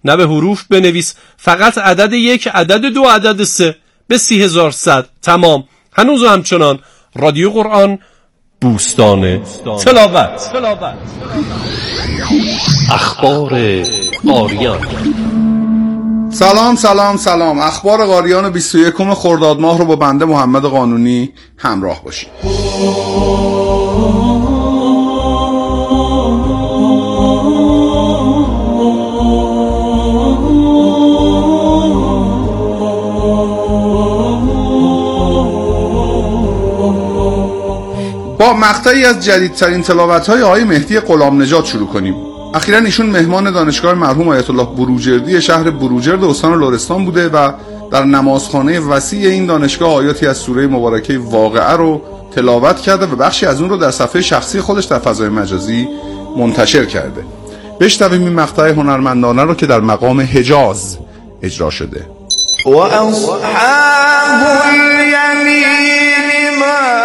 نه به حروف بنویس، فقط عدد 1، عدد 2، عدد 3 به 30,100 تمام. هنوز همچنان رادیو قرآن بوستان تلاوت. اخبار قاریان. سلام سلام سلام. اخبار قاریان 21 خرداد ماه رو با بنده محمد قانونی همراه باشید. با مقطعی از جدیدترین تلاوت‌های آقای مهدی غلام نژاد شروع کنیم. اخیراً ایشون مهمان دانشگاه مرحوم آیت الله بروجردی شهر بروجرد استان لرستان بوده و در نمازخانه وسیع این دانشگاه آیاتی از سوره مبارکه واقعه رو تلاوت کرده و بخشی از اون رو در صفحه شخصی خودش در فضای مجازی منتشر کرده. بشنویم این مقطع هنرمندانه رو که در مقام حجاز اجرا شده. و اصحاب الیمین ما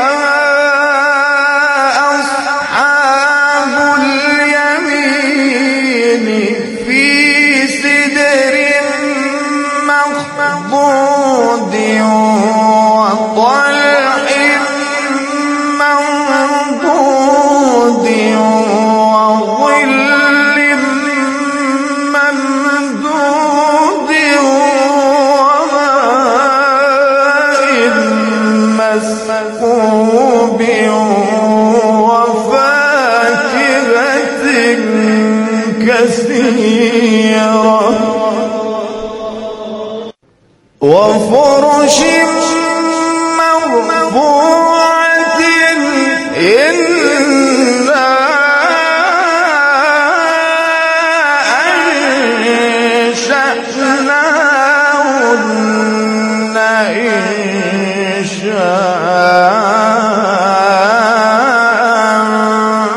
وفرش مرفوعة إنا أنشأناهن إنشاء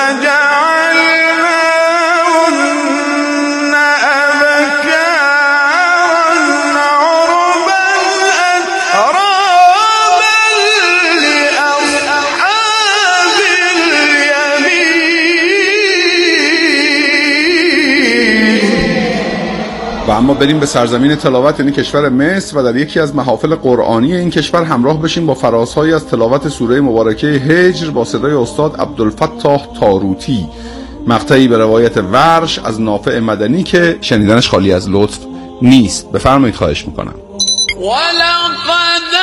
فجعلناهن أبكارا عربا أترابا لأصحاب اليمين. و اما بریم به سرزمین تلاوت، یعنی کشور مصر، و در یکی از محافل قرآنی این کشور همراه بشیم با فرازهایی از تلاوت سوره مبارکه هجر با صدای استاد عبدالفتاح تاروتی. مقطعی به روایت ورش از نافع مدنی که شنیدنش خالی از لطف نیست. بفرمایید، خواهش میکنم. ولقد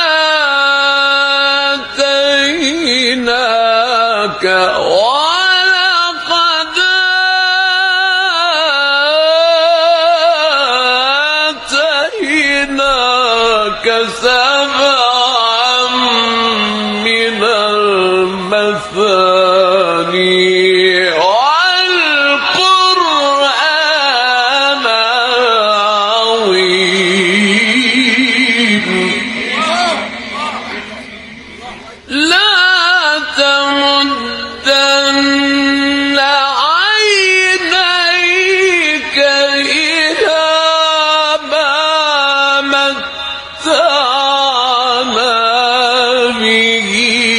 آتیناک سبعا من المثاني والقرآن العظيم لا تمدن عينيك إلى ما متعنا به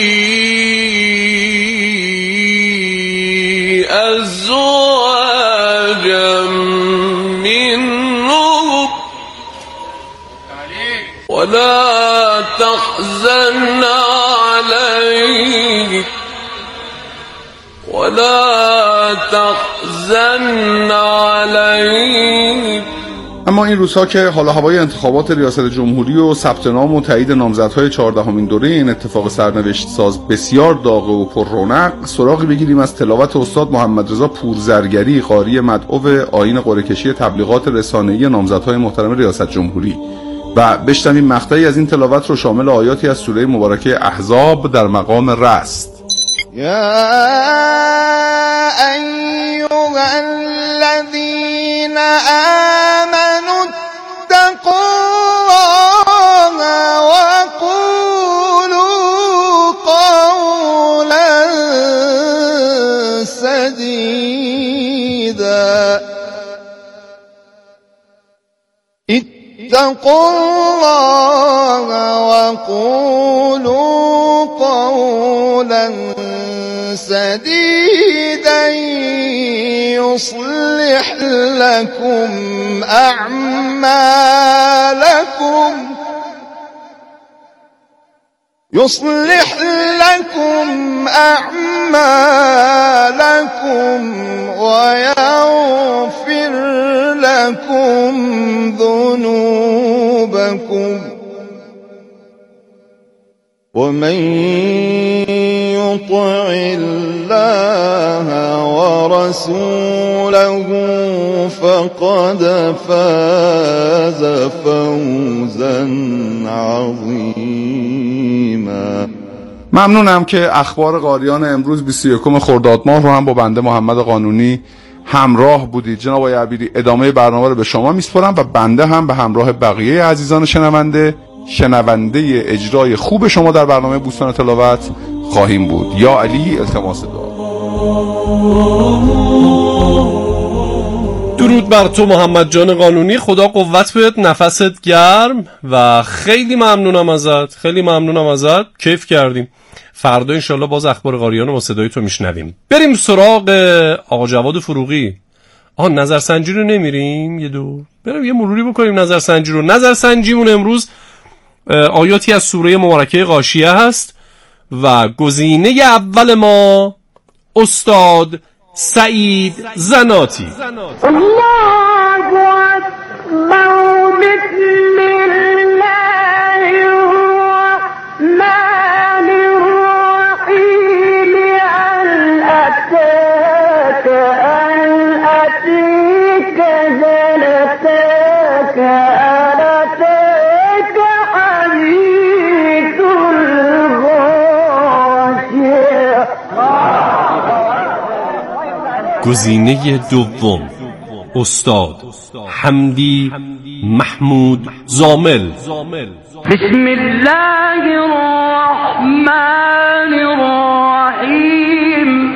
أزواجا منهم ولا تحزن عليك اما این روزها که حال هوای انتخابات ریاست جمهوری و ثبت نام و تایید نامزدهای 14مین دوره این اتفاق سرنوشت ساز بسیار داغ و پر رونق، سراغی بگیریم از تلاوت استاد محمد رضا پورزرگری، قاری مدعو آیین قرعه‌کشی تبلیغات رسانه‌ای نامزدهای محترم ریاست جمهوری، و بشنویم مقطعی از این تلاوت رو شامل آیاتی از سوره مبارکه احزاب در مقام رست. يا أيها الذين آمنوا اتقوا الله وقولوا قولا سديدا اتقوا الله وقولوا قولا سديدا يصلح لكم أعمالكم ويغفر لكم ذنوبكم ومن يطع الله ورسوله فقد فاز فوزا عظيما. ممنونم که اخبار قاریان امروز 21 خرداد ماه رو هم با بنده محمد قانونی همراه بودید. جناب آقای عبیری، ادامه برنامه رو به شما میسپارم و بنده هم به همراه بقیه عزیزان شنونده اجرای خوب شما در برنامه بوستان تلاوت خواهیم بود. یا علی، التماس دعا. درود بر تو محمد جان قانونی، خدا قوت بهت، نفست گرم و خیلی ممنونم ازت. کیف کردیم. فردا انشالله باز اخبار قاریان رو با صدای تو میشنویم. بریم سراغ آقا جواد فروغی. نظرسنجی رو نمیریم یه دور بریم یه مروری بکنیم نظرسنجیمون امروز آیاتی از سوره مبارکه غاشیه هست و گزینه اول ما استاد سعید زناتی. گزینه دوم استاد حمدی محمود زامل. بسم الله الرحمن الرحیم.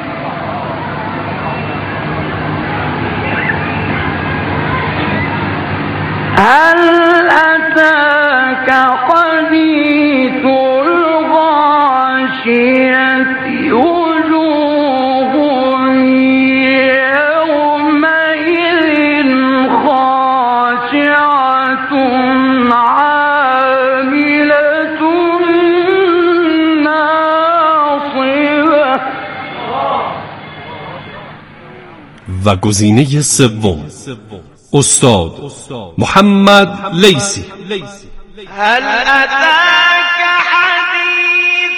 هل اتاك حدیث الغاشیة و گزینه سوم استاد محمد لیثی. هل اتاك حديث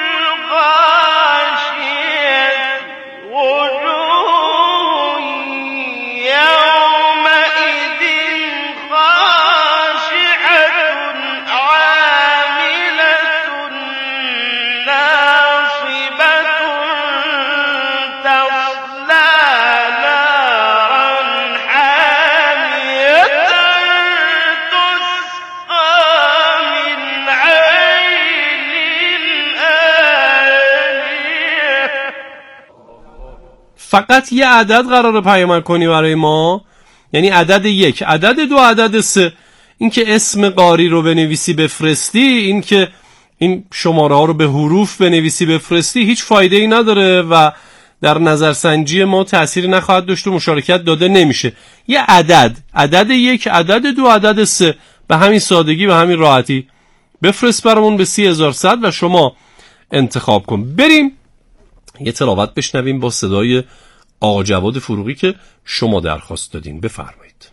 الغاشية وجوه يومئذ خاشعة عاملة ناصبة تصلى فقط یه عدد قراره پیامک کنی برای ما، یعنی عدد 1، عدد 2، عدد 3. این که اسم قاری رو بنویسی بفرستی، این که این شماره ها رو به حروف بنویسی بفرستی هیچ فایده ای نداره و در نظرسنجی ما تأثیری نخواهد داشت و مشارکت داده نمیشه. یه عدد 1، عدد 2، عدد 3، به همین سادگی، به همین راحتی بفرست برامون به 30100 و شما انتخاب کن. بریم یه تلاوت بشنویم با صدای آقا جواد فروغی که شما درخواست دادین. بفرمایید.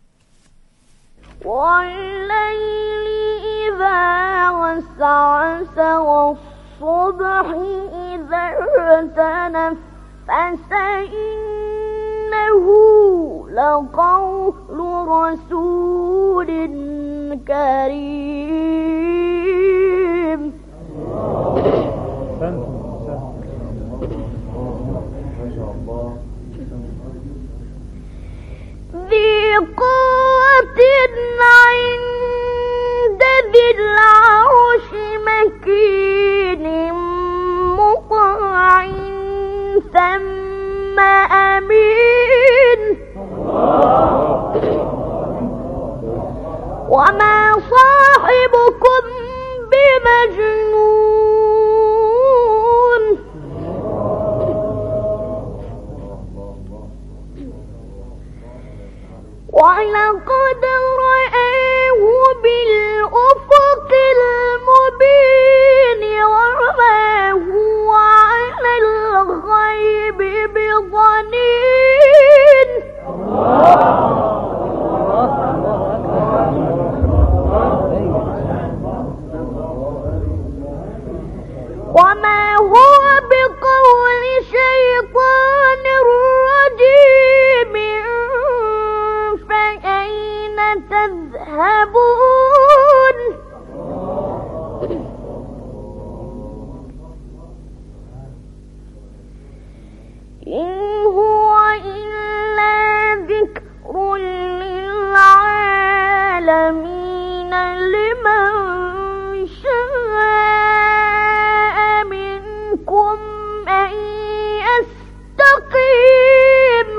واللیل اذا عسعس والصبح اذا تنفس انه لقول رسول کریم. ذي قوة عند ذي العرش مكين مطاع ثم أمين. وما صاحبكم بمجنون ولقد رآه بالأفق المبين وما هو على الغيب بضنين وما هو بقول شيطان رجيم فأين تذهبون إن هو إلا ذكر للعالمين لمن شاء منكم أن يستقيم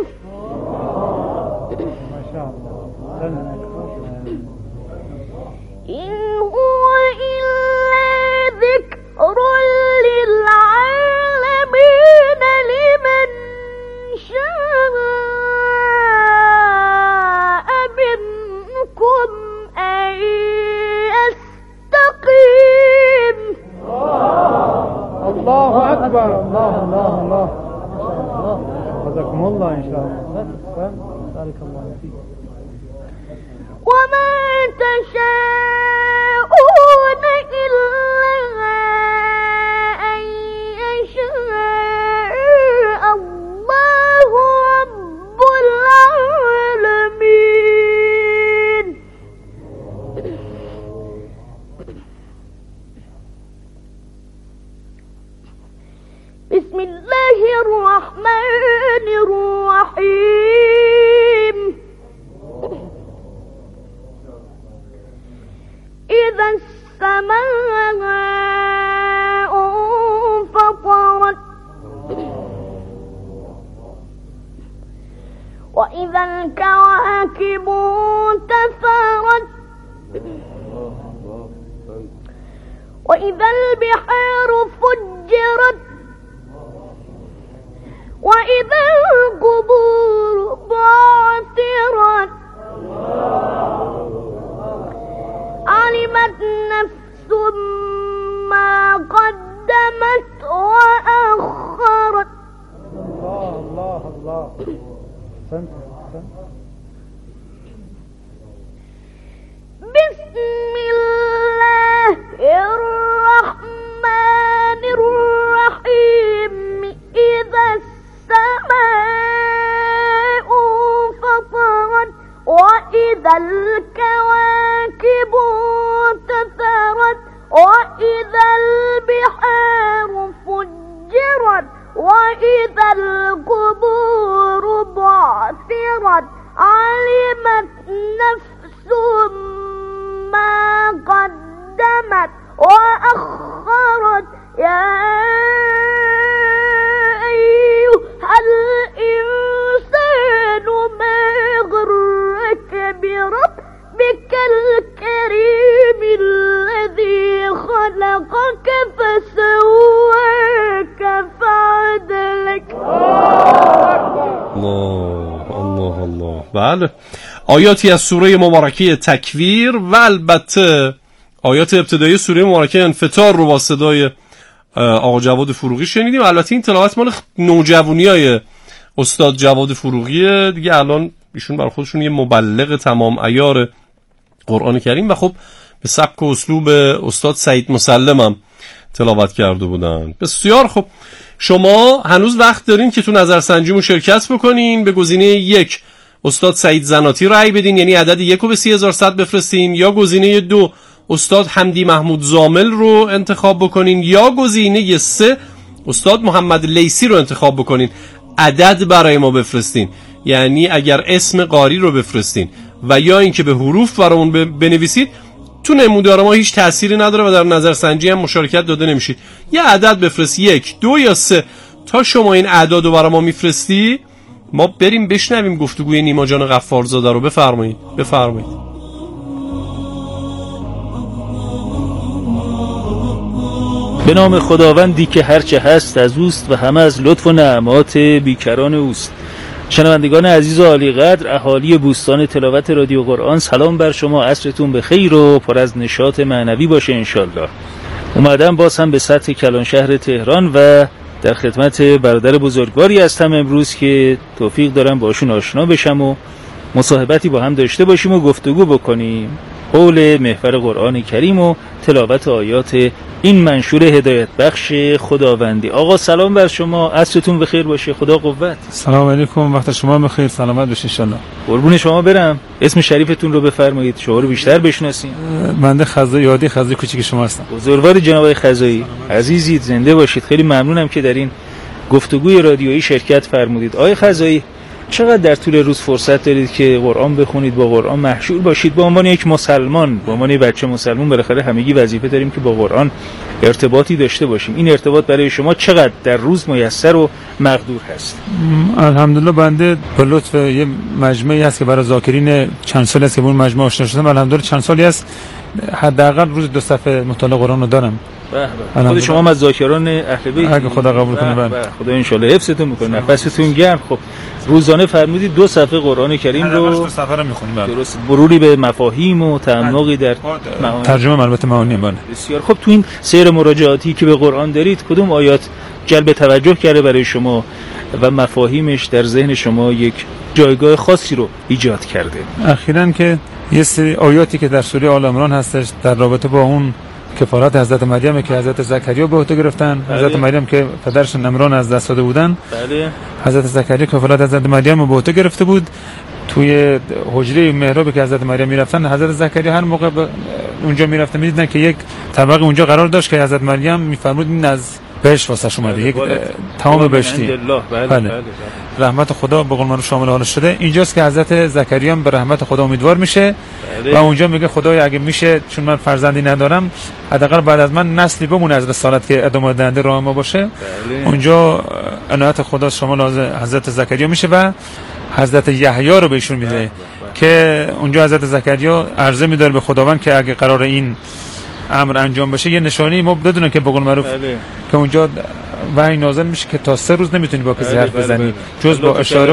إن هو إلا ذكر للعالمين لمن شاء منكم أن يستقيم الله أكبر الله الله الله جزاكم الله إن شاء الله بارك الله فيك وما تشاءون إلا أن يشاء الله رب العالمين بسم الله الرحمن الرحيم إذا السماء انفطرت وإذا الكواكب انتثرت وإذا البحار فجرت وإذا القبور بعثرت علمت نفس ما قدمت وأخرت الله الله الله بسم الله الرحمن الرحيم إذا السماء انفطرت وإذا الكواكب انتثرت وإذا البحار فجرت وإذا القبور بعثرت علمت نفس ما قدمت وأخرت يا أيها الإنسان ما غرك بربك الكريم الذي خلقك فسواك فعدلك. الله. بله، آیاتی از سوره مبارکه تکویر و البته آیات ابتدایی سوره مبارکه انفطار رو با صدای آقا جواد فروغی شنیدیم. البته این تلاوت مال نوجوانیای استاد جواد فروغیه دیگه. الان ایشون برای خودشون یه مبلغ تمام عیار قرآن کریم و خب به سبک و اسلوب استاد سعید مسلم هم تلاوت کرده بودن. بسیار خب، شما هنوز وقت دارین که تو نظرسنجیمون شرکت بکنین. به گزینه 1 استاد سعید زناتی رأی بدین، یعنی عدد 1 رو به 30100 بفرستین، یا گزینه 2 استاد حمدی محمود زامل رو انتخاب بکنین، یا گزینه 3 استاد محمد لیسی رو انتخاب بکنین. عدد برای ما بفرستین، یعنی اگر اسم قاری رو بفرستین و یا اینکه به حروف برامون بنویسید، تو نمودار ما هیچ تأثیری نداره و در نظرسنجی هم مشارکت داده نمیشید. یه عدد بفرست، 1 2 یا 3. تا شما این اعداد رو برای ما میفرستی، ما بریم بشنویم گفتگوی نیما جان غفارزاده رو. بفرمایید. به نام خداوندی که هرچه هست از اوست و همه از لطف و نعمات بیکران اوست. شنوندگان عزیز و عالی قدر، اهالی بوستان تلاوت رادیو قرآن، سلام بر شما، عصرتون بخیر و پر از نشاط معنوی باشه انشالله. اومدم باز هم به سطح کلان شهر تهران و در خدمت برادر بزرگواری هستم امروز که توفیق دارم باشون آشنا بشم و مصاحبتی با هم داشته باشیم و گفتگو بکنیم حول محور قرآن کریم و تلاوت آیات این منشور هدایت بخش خداوندی. آقا سلام بر شما، عصرتون بخیر باشه، خدا قوت. سلام علیکم، وقت شما بخیر، سلامت باشید ان شاء الله. قربون شما برم. اسم شریفتون رو بفرمایید، شما رو بیشتر بشناسیم. بنده خزایی یادی خزایی کوچیک شما هستم. بزرگوار جناب خزایی، عزیزید، زنده باشید. خیلی ممنونم که در این گفتگوی رادیویی شرکت فرمودید. آقای خزایی، چقدر در طول روز فرصت دارید که قرآن بخونید، با قرآن محشور باشید؟ به عنوان یک مسلمان، به عنوان بچه مسلمان، بالاخره همگی وظیفه داریم که با قرآن ارتباطی داشته باشیم. این ارتباط برای شما چقدر در روز میسر و مقدور هست؟ الحمدلله بنده به لطف یه مجمعی هست که برای ذاکرین چند سال است که با اون مجموعه آشنا شدم. الحمدلله چند سالی است حداقل روز 2 صفحه مطالعه قرآن رو دارم. خود شما از ذاکران اهل بیت، اگه خدا قبول کنه. خدا ان شاء الله حفظتون میکنه، نفستون گرم. خب روزانه فرمودید 2 صفحه قرآن کریم رو 2 صفحه رو میخونیم. درست، مروری به مفاهیم و تعمقی در ترجمه البته معانی بله. بسیار خب. تو این سیر مراجعاتی که به قرآن دارید کدوم آیات جلب توجه کرده برای شما و مفاهیمش در ذهن شما یک جایگاه خاصی رو ایجاد کرده؟ اخیراً که یه سری آیاتی که در سوره آل عمران هستش در رابطه با اون کفارت حضرت مریم که حضرت زکریا به عهده گرفتن. حضرت مریم که پدرشون عمران از دست داده بودن. بله. حضرت زکریا کفارت حضرت مریم به عهده گرفته بود. توی حجره محرابی که حضرت مریم میرفتن، حضرت زکریا هر موقع اونجا میرفتن میدیدن که یک طبقه اونجا قرار داشت که حضرت مریم میفرمود این از بهشت واسه اومده، یک تمام بهشتی. بله. رحمت خدا به قول معروف شامل حالش شده. اینجاست که حضرت زکریا به رحمت خدا امیدوار میشه و اونجا میگه خدایا اگه میشه چون من فرزندی ندارم حداقل بعد از من نسلی بمونه از رسالت که ادامه دهنده راه ما باشه. اونجا عنایت خدا شامل حضرت زکریا میشه و حضرت یحیی رو بهشون میده که اونجا حضرت زکریا عرضه میداره به خداوند که اگه قرار این امر انجام بشه یه نشانی ما بدونن که به قول معروف که اونجا وحی نازل میشه که تا 3 روز نمیتونی با کسی حرف بزنی جز با اشاره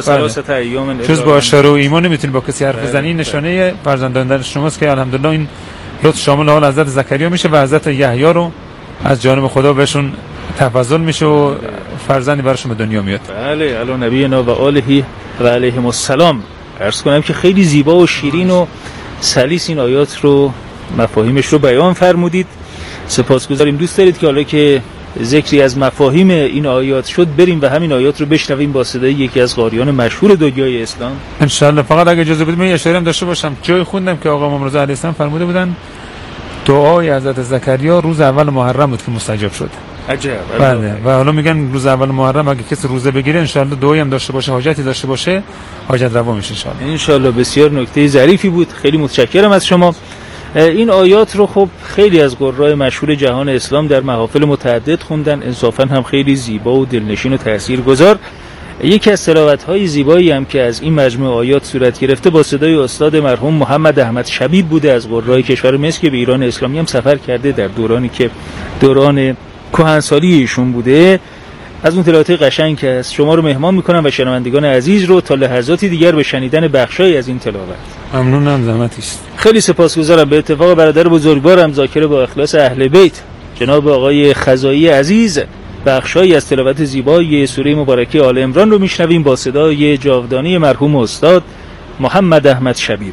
و ایمان نمیتونی با کسی حرف بزنی. این نشانه فرزندان شماست که الحمدلله این لطف شامل حال حضرت زکریا میشه و حضرت یحیی رو از جانب خدا بهشون تفضل میشه و فرزندی براشون به دنیا میاد. بله، علی نبینا و آله و علیهم السلام. عرض کنم که خیلی زیبا و شیرین و سلیس این آیات رو، مفاهیمش رو بیان فرمودید. سپاسگزاریم. دوست دارید که حالا که ذکری از مفاهیم این آیات شد بریم و همین آیات رو بشنویم با صدای یکی از قاریان مشهور دنیای اسلام ان شاء الله؟ فقط اگه اجازه بدید من اشاره داشته باشم. جای خوندم که آقا امام رضا علیه السلام فرموده بودن دعای حضرت زکریا روز اول محرم بود که مستجاب شد. عجب. بله. و حالا میگن روز اول محرم اگه کسی روزه بگیره ان شاء الله دعایی هم داشته باشه، حاجتی داشته باشه، حاجت روا میشه ان شاء الله. ان شاء الله. بسیار نکته ظریفی بود، خیلی متشکرم از شما. این آیات رو خب خیلی از قرای مشهور جهان اسلام در محافل متعدد خوندن، انصافا هم خیلی زیبا و دلنشین و تاثیرگذار. یکی از تلاوت‌های زیبایی هم که از این مجموعه آیات صورت گرفته با صدای استاد مرحوم محمد احمد شبیب بوده از قرای کشور مصر که به ایران اسلامی هم سفر کرده در دورانی که دوران کهنسالی ایشون بوده. از اون تلاوت قشنگ که است شما رو مهمان میکنم و شنوندگان عزیز رو تا لحظاتی دیگر به شنیدن بخشایی از این تلاوت. ممنونم، زحمتی است. خیلی سپاسگزارم. به اتفاق برادر بزرگوارم ذاکر با اخلاص اهل بیت جناب آقای خزایی عزیز بخشایی از تلاوت زیبای سوره مبارکه آل عمران رو میشنویم با صدای جاودانی مرحوم استاد محمد احمد شبیب.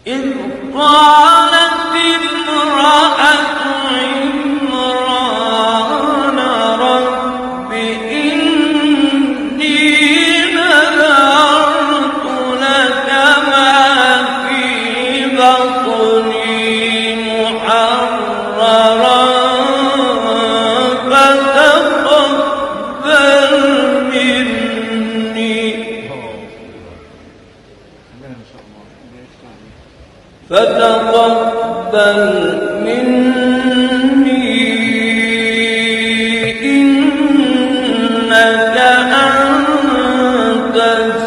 إذ قالت امرأة عمران رب إني نذرت لك ما في بطني محررا فتقبل مني إنك أنت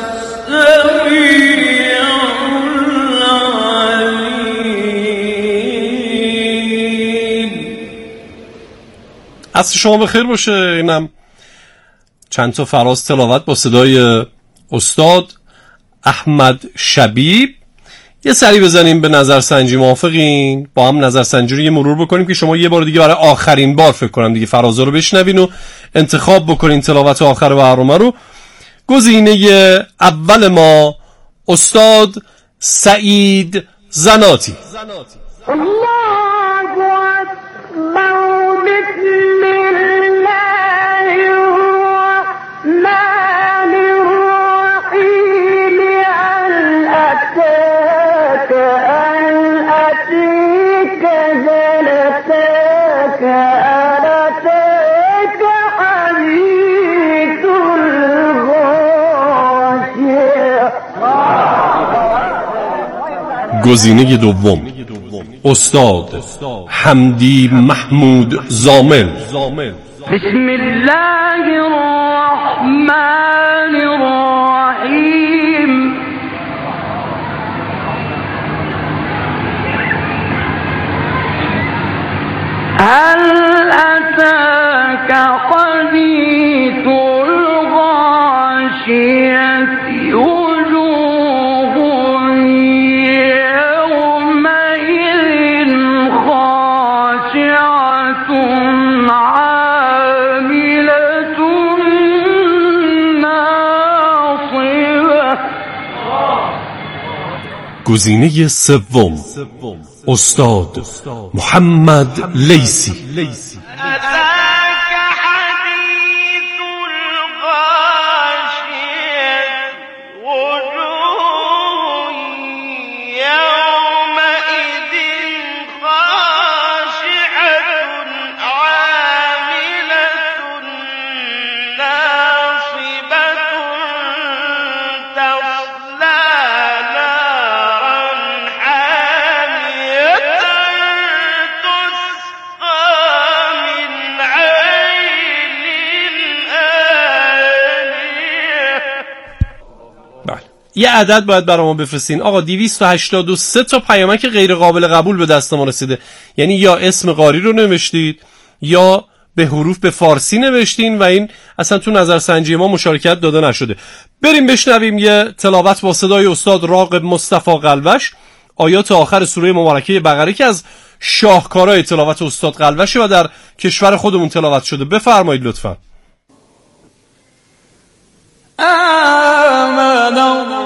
السميع العليم. عصر شما بخیر باشه. اینم چند تا فراز تلاوت با صدای استاد احمد شبیب. یه سری بزنیم به نظرسنجی. موافقین؟ با هم نظرسنجی رو یه مرور بکنیم که شما یه بار دیگه برای آخرین بار فکر کنم دیگه فرازا رو بشنوین و انتخاب بکنین تلاوت آخر برنامه رو. گزینه اول ما استاد سعید زناتی. گزینه دوم استاد حمدی محمود زامل. بسم الله الرحمن الرحیم. هل أتاك حديث الغاشية وجوه يومئذ خاشعة عاملة ناصبة. گزینه سوم استاد محمد لیسی. أتاك حديث الغاشية وجوه يومئذ خاشعة عاملة ناصبة تصلى نارا حامية تسقى من عين آنية. بله. یه عدد باید برام بفرستین آقا. 283 تا پیامک غیر قابل قبول به دست ما رسیده. یعنی یا اسم قاری رو نوشتید یا به حروف به فارسی نوشتین و این اصلا تو نظرسنجی ما مشارکت داده نشده. بریم بشنویم یه تلاوت با صدای استاد راغب مصطفی قلوش. آیات آخر سوره مبارکه بقره که از شاهکارهای تلاوت استاد قلوشه و در کشور خودمون تلاوت شده. بفرمایید لطفا. آمن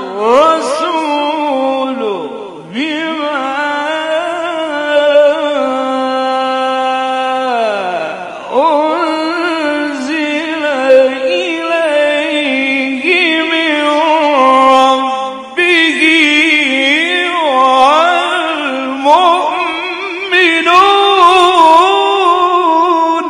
الرسول بما أنزل إليه من ربه والمؤمنون.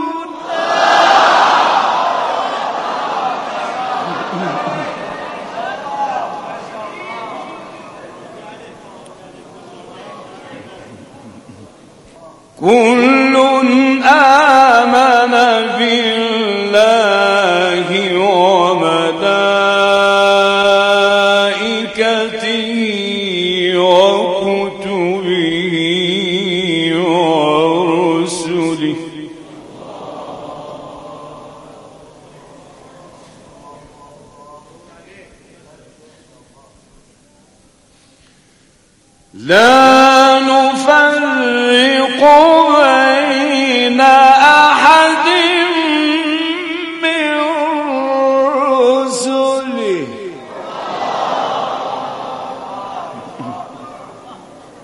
كل آمن بالله وملائكته وكتبه ورسله لا نفرق بين أحد من رسله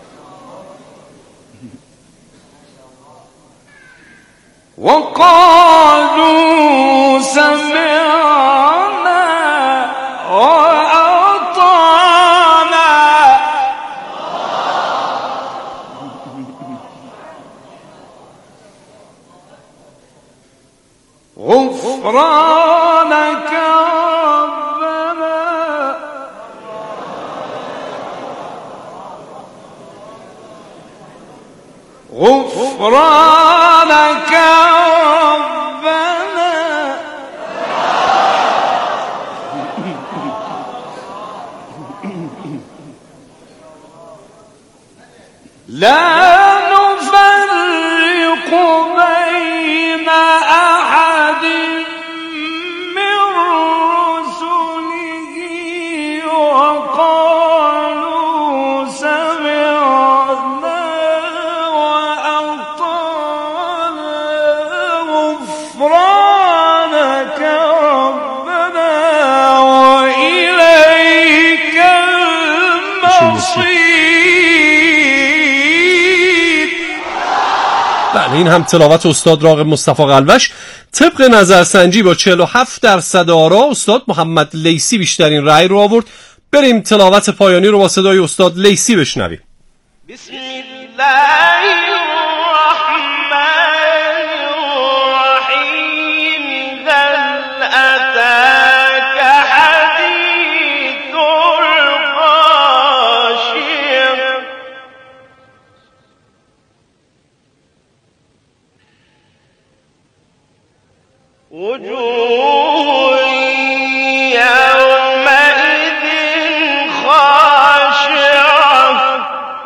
غفرانك ربنا غفرانك ربنا لا نفرق بين أحد من رسله وقالوا سمعنا وأطعنا غفرانك ربنا وإليك المصير. بله، این هم تلاوت استاد راغب مصطفی قلوش. طبق نظرسنجی با 47% آرا استاد محمد لیثی بیشترین رأی رو آورد. بریم تلاوت پایانی رو با صدای استاد لیثی بشنویم. بسم الله الرحمن الرحیم هل اتاک حدیث الغاشیة وجوه يومئذ خاشعة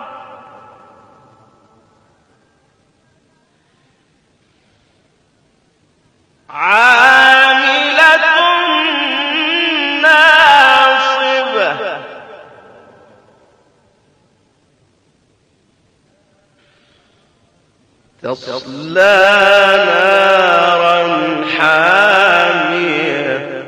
عاملة ناصبة تصلى نارا حامية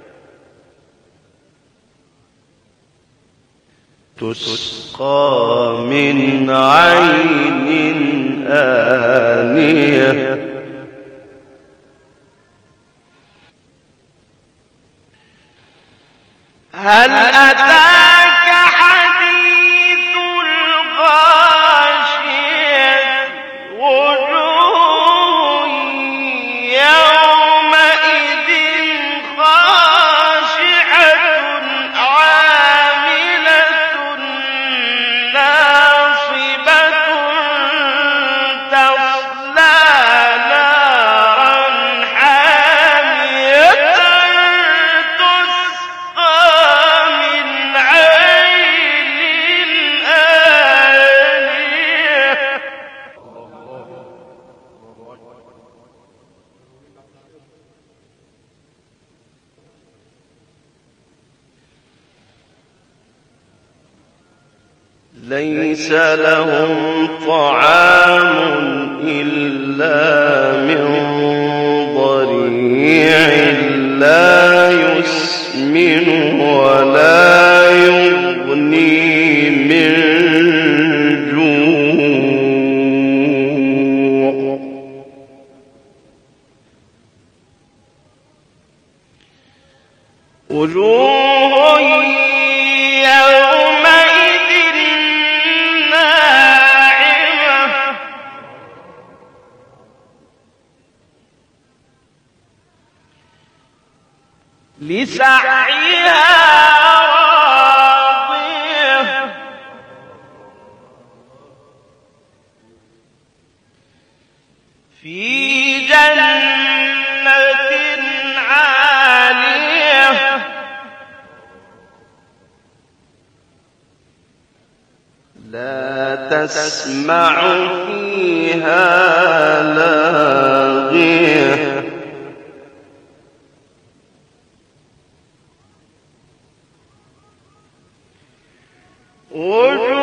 تسقى من عين آنية هل أتاك حديث الغاشية وجوه يومئذ خاشعة عاملة ناصبة تصلى نارا حامية تسقى من عين آنية ليس لهم طعام إلا من ضريع لا يسمن ولا يغني من جوع وجوه يومئذ ناعمة لسعيها راضية في جنة عالية لا تسمع فيها لاغية وجوه